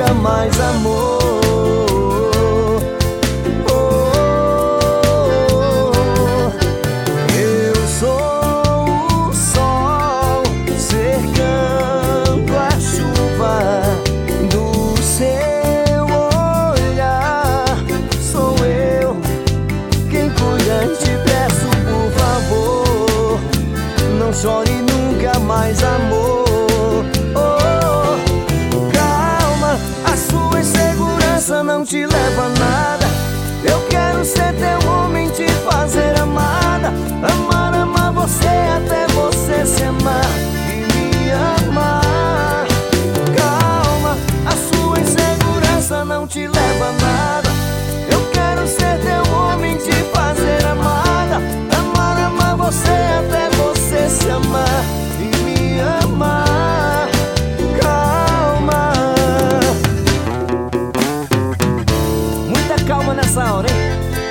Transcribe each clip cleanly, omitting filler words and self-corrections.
nunca mais amor. Eu sou o sol cercando a chuva do seu olhar. Sou eu quem cuida, te peço por favor, não chore nunca mais amor. Não te leva a nada. Eu quero ser teu homem, te fazer amada. Amar, amar você até você se amar e me amar. Calma, a sua insegurança não te leva a nada. Eu quero ser teu homem, te fazer amada. Amar, amar você até você se amar e me amar. Calma nessa hora, hein?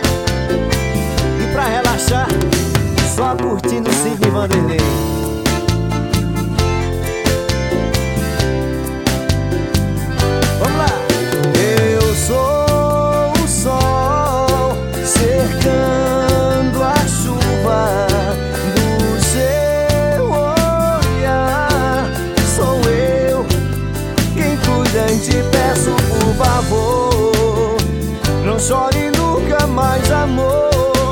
E pra relaxar, só curtindo o Sidney Vanderlei. Vamos lá! Eu sou o sol cercando a chuva do seu olhar. Sou eu quem cuida e te peço por favor, não chore nunca mais amor.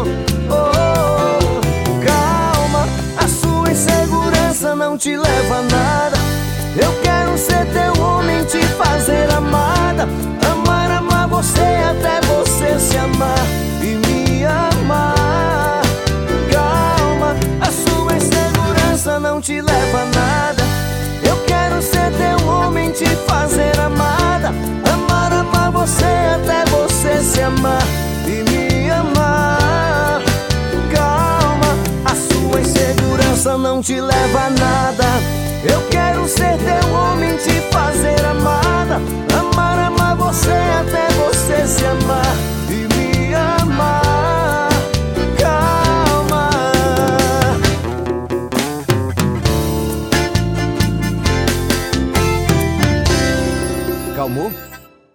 Calma, a sua insegurança não te leva a nada. Eu quero ser teu homem, te fazer amada. Amar, amar você até você se amar e me amar. Calma, a sua insegurança não te leva a nada. Eu quero ser teu homem, te fazer amada. Amar, amar você até você se amar e me amar. Calma, a sua insegurança não te leva a nada.